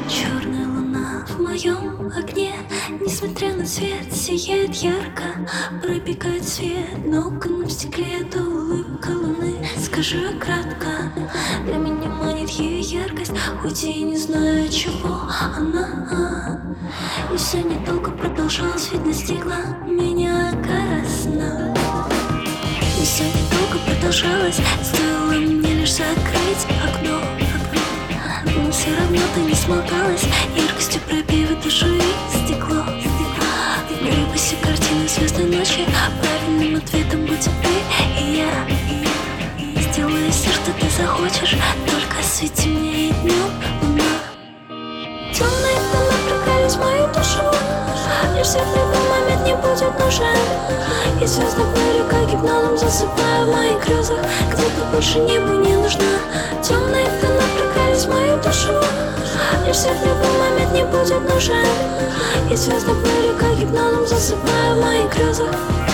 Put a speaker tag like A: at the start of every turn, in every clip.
A: Черная луна в моем окне, несмотря на цвет, сияет ярко. Пробегает свет, но окна в стекле, это улыбка луны. Скажи кратко, для меня манит ее яркость, хоть и не знаю, чего она. И все недолго продолжалось, ведь настигла меня гора сна. И все недолго продолжалось, стоило мне лишь закрыть окно. Но все равно ты не смолкалась, яркостью пробива душу и стекло. В живописи картины звездной ночи, правильным ответом будь ты и я. Сделаю все, что ты захочешь, только свети мне и днем, луна. Темные тона прокрались в мою душу, лишь свет в любой момент не будет нужен. И звезды плыли, как гипнозом, засыпая в моих грезах, где-то больше небу не нужна. Темные тона прокрались в мою душу, лишь свет в любой момент не будет нужен. И звезды плыли, как гипнозом, засыпая в моих грезах.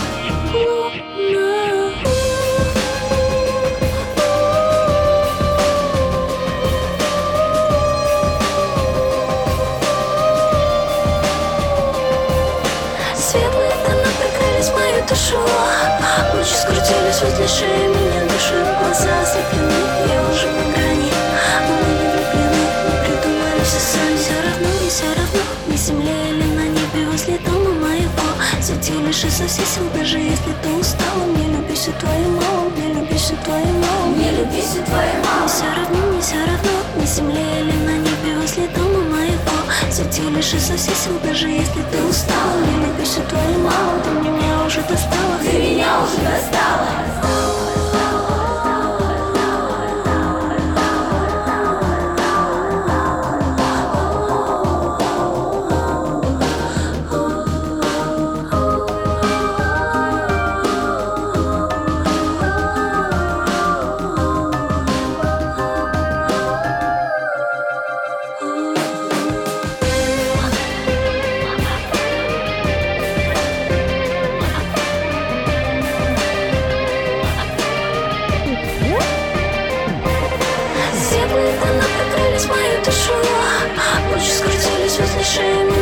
A: Светлые тона прокрались в мою душу, лучи скрутились возле шеи, меня душит. Глаза ослеплены, я уже на грани. Мы не влюблены, мы придумали все сами. Все равно, на земле или на небе, возле дома моего. Свети лишь изо всех сил, даже если ты устала. Мне люби все твое мало, мне люби все твое мало, мне люби все твое мало. Мне все равно, на земле или на небе, возле дома моего. Свети лишь изо всех сил, даже если ты устала. Мне люби все твое мало, ты меня уже достала. Ты меня уже достала. Светлые тона прокрались в мою душу, лучи скрутились возле шеи.